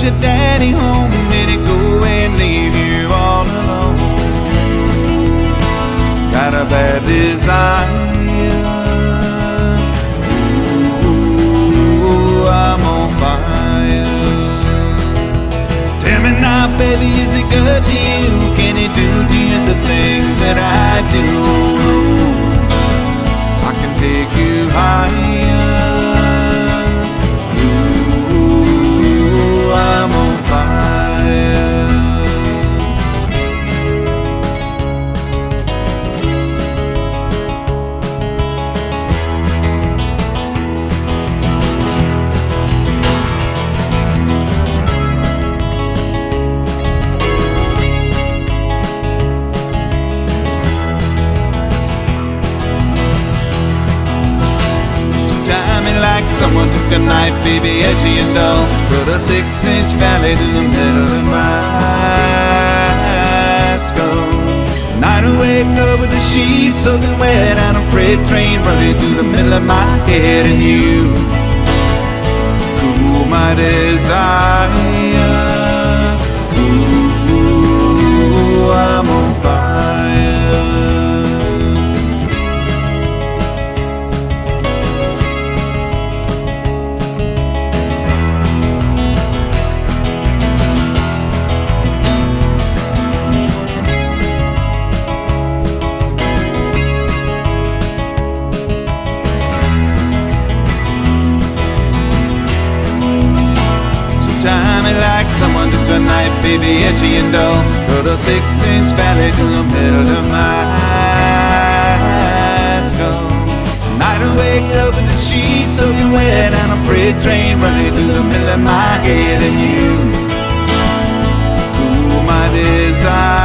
takes your daddy home, then he go and leave you all alone. Got a bad desire. Ooh, I'm on fire. Tell me now, baby, is it good to you? Can he do to you the things that I do? I can take you higher. Ooh, I'm on fire. Like someone took a knife, baby, edgy and dull, put a 6-inch valley to the middle of my skull. Night I wake up with the sheets soaking wet and a freight train running through the middle of my head, and you cool my desire. Ooh, I'm on fire. Like someone took a knife, baby, edgy and dull, put a 6-inch valley to the middle of my skull. Night I wake up with the sheets soaking wet and a freight train running through the middle of my head, and you cool my desire.